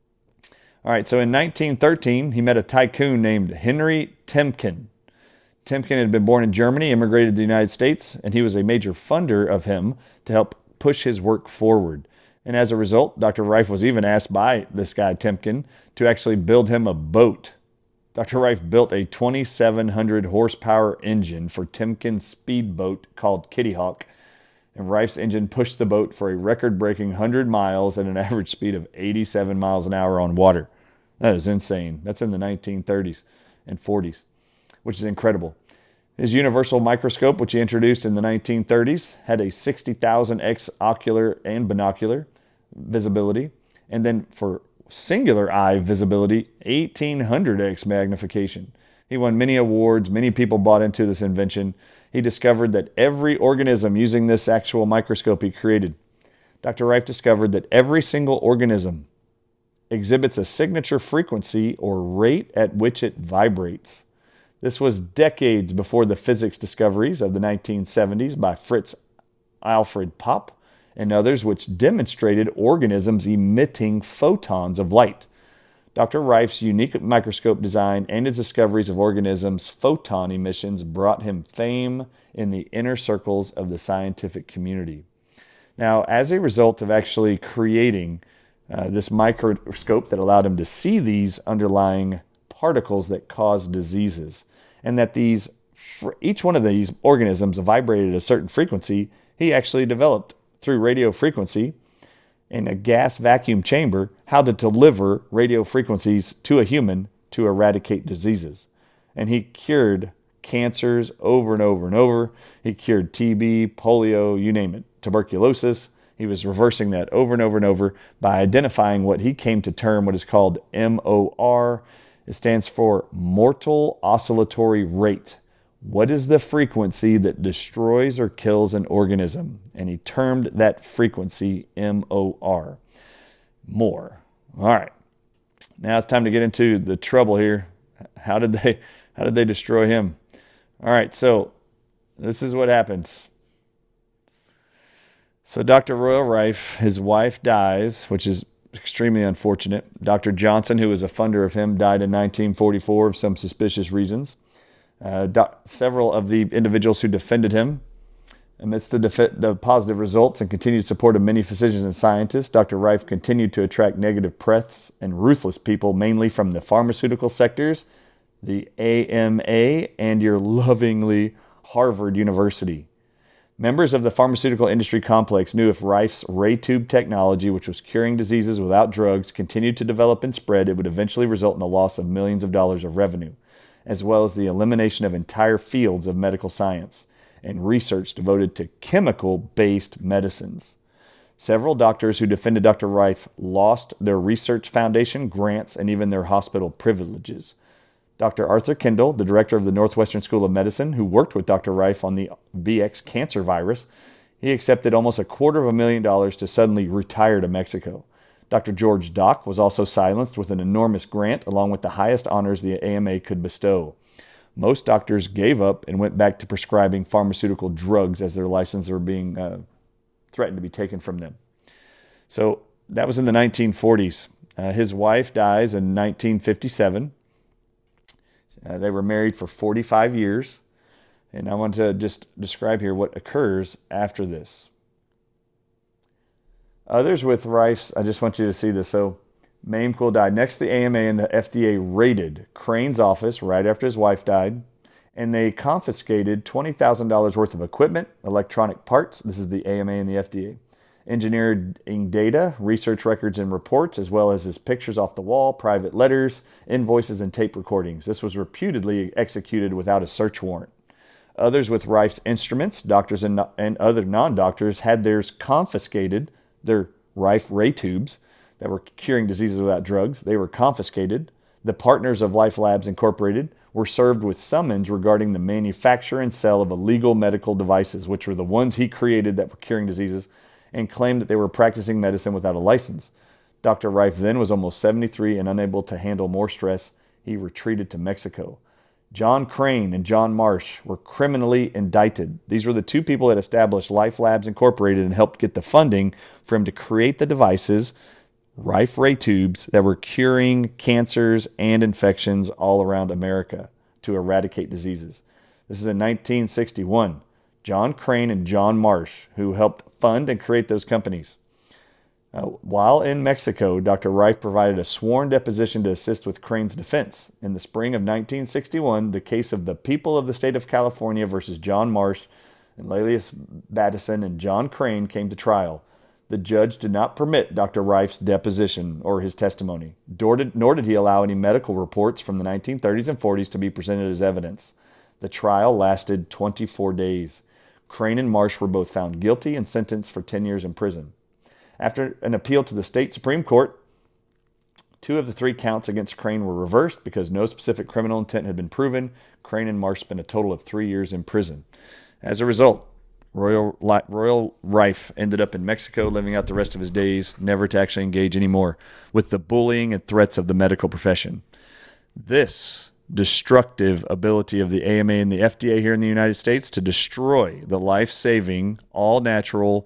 All right, so in 1913, he met a tycoon named Henry Temkin. Temkin had been born in Germany, immigrated to the United States, and he was a major funder of him to help push his work forward. And as a result, Dr. Rife was even asked by this guy, Temkin, to actually build him a boat. Dr. Rife built a 2,700 horsepower engine for Temkin's speedboat called Kitty Hawk. And Rife's engine pushed the boat for a record-breaking 100 miles at an average speed of 87 miles an hour on water. That is insane. That's in the 1930s and 40s, which is incredible. His universal microscope, which he introduced in the 1930s, had a 60,000x ocular and binocular visibility. And then for singular eye visibility, 1,800x magnification. He won many awards. Many people bought into this invention. He discovered that every organism using this actual microscope he created, Dr. Rife discovered that every single organism exhibits a signature frequency or rate at which it vibrates. This was decades before the physics discoveries of the 1970s by Fritz Alfred Popp and others, which demonstrated organisms emitting photons of light. Dr. Rife's unique microscope design and his discoveries of organisms' photon emissions brought him fame in the inner circles of the scientific community. Now, as a result of actually creating this microscope that allowed him to see these underlying particles that cause diseases, and that each one of these organisms vibrated at a certain frequency, he actually developed through radio frequency in a gas vacuum chamber how to deliver radio frequencies to a human to eradicate diseases. And he cured cancers over and over and over. He cured TB, polio, you name it, tuberculosis. He was reversing that over and over and over by identifying what he came to term what is called MOR. It stands for mortal oscillatory rate. What is the frequency that destroys or kills an organism? And he termed that frequency MOR. More. All right. Now it's time to get into the trouble here. How did they destroy him? All right, so this is what happens. So Dr. Royal Rife, his wife dies, which is extremely unfortunate. Dr. Johnson, who was a funder of him, died in 1944 of some suspicious reasons. Several of the individuals who defended him, amidst the positive results and continued support of many physicians and scientists, Dr. Rife continued to attract negative press and ruthless people, mainly from the pharmaceutical sectors, the AMA, and your lovingly Harvard University. Members of the pharmaceutical industry complex knew if Rife's ray tube technology, which was curing diseases without drugs, continued to develop and spread, it would eventually result in the loss of millions of dollars of revenue, as well as the elimination of entire fields of medical science and research devoted to chemical-based medicines. Several doctors who defended Dr. Rife lost their research foundation, grants, and even their hospital privileges. Dr. Arthur Kendall, the director of the Northwestern School of Medicine, who worked with Dr. Rife on the BX cancer virus, he accepted almost $250,000 to suddenly retire to Mexico. Dr. George Dock was also silenced with an enormous grant, along with the highest honors the AMA could bestow. Most doctors gave up and went back to prescribing pharmaceutical drugs as their licenses were being threatened to be taken from them. So that was in the 1940s. His wife dies in 1957. They were married for 45 years. And I want to just describe here what occurs after this. Others with Rife's, I just want you to see this. So Mayhew died. Next, the AMA and the FDA raided Crane's office right after his wife died, and they confiscated $20,000 worth of equipment, electronic parts. This is the AMA and the FDA. Engineering data, research records and reports, as well as his pictures off the wall, private letters, invoices, and tape recordings. This was reputedly executed without a search warrant. Others with Rife's instruments, doctors and other non-doctors, had theirs confiscated, their Rife ray tubes that were curing diseases without drugs. They were confiscated. The partners of Life Labs Incorporated were served with summons regarding the manufacture and sale of illegal medical devices, which were the ones he created that were curing diseases, and claimed that they were practicing medicine without a license. Dr. Rife then was almost 73 and unable to handle more stress. He retreated to Mexico. John Crane and John Marsh were criminally indicted. These were the two people that established Life Labs Incorporated and helped get the funding for him to create the devices, Rife ray tubes, that were curing cancers and infections all around America to eradicate diseases. This is in 1961. John Crane and John Marsh, who helped fund and create those companies. While in Mexico, Dr. Rife provided a sworn deposition to assist with Crane's defense. In the spring of 1961, the case of the people of the state of California versus John Marsh and Laelius Battison and John Crane came to trial. The judge did not permit Dr. Rife's deposition or his testimony, nor did he allow any medical reports from the 1930s and 40s to be presented as evidence. The trial lasted 24 days. Crane and Marsh were both found guilty and sentenced for 10 years in prison. After an appeal to the state Supreme Court, 2 of the 3 counts against Crane were reversed because no specific criminal intent had been proven. Crane and Marsh spent a total of 3 years in prison. As a result, Royal Rife ended up in Mexico, living out the rest of his days, never to actually engage anymore with the bullying and threats of the medical profession. This destructive ability of the AMA and the FDA here in the United States to destroy the life-saving, all-natural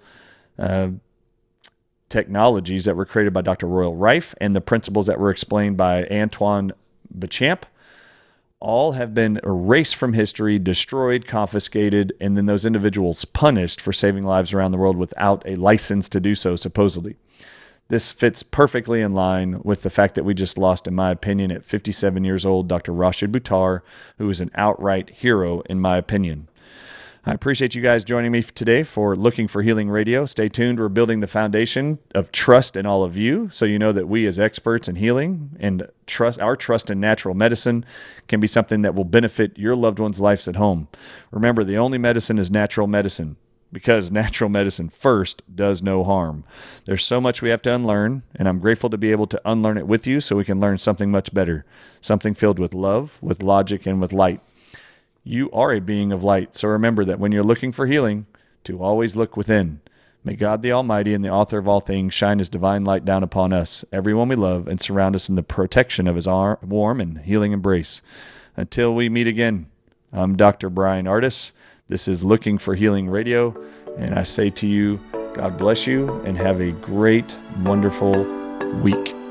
technologies that were created by Dr. Royal Rife and the principles that were explained by Antoine Béchamp all have been erased from history, destroyed, confiscated, and then those individuals punished for saving lives around the world without a license to do so, supposedly. This fits perfectly in line with the fact that we just lost, in my opinion, at 57 years old, Dr. Rashid Buttar, who is an outright hero, in my opinion. I appreciate you guys joining me today for Looking for Healing Radio. Stay tuned. We're building the foundation of trust in all of you, so you know that we as experts in healing and our trust in natural medicine can be something that will benefit your loved ones' lives at home. Remember, the only medicine is natural medicine, because natural medicine first does no harm. There's so much we have to unlearn, and I'm grateful to be able to unlearn it with you so we can learn something much better, something filled with love, with logic, and with light. You are a being of light, so remember that when you're looking for healing, to always look within. May God the Almighty and the author of all things shine His divine light down upon us, everyone we love, and surround us in the protection of His warm and healing embrace. Until we meet again, I'm Dr. Brian Artis. This is Looking for Healing Radio, and I say to you, God bless you, and have a great, wonderful week.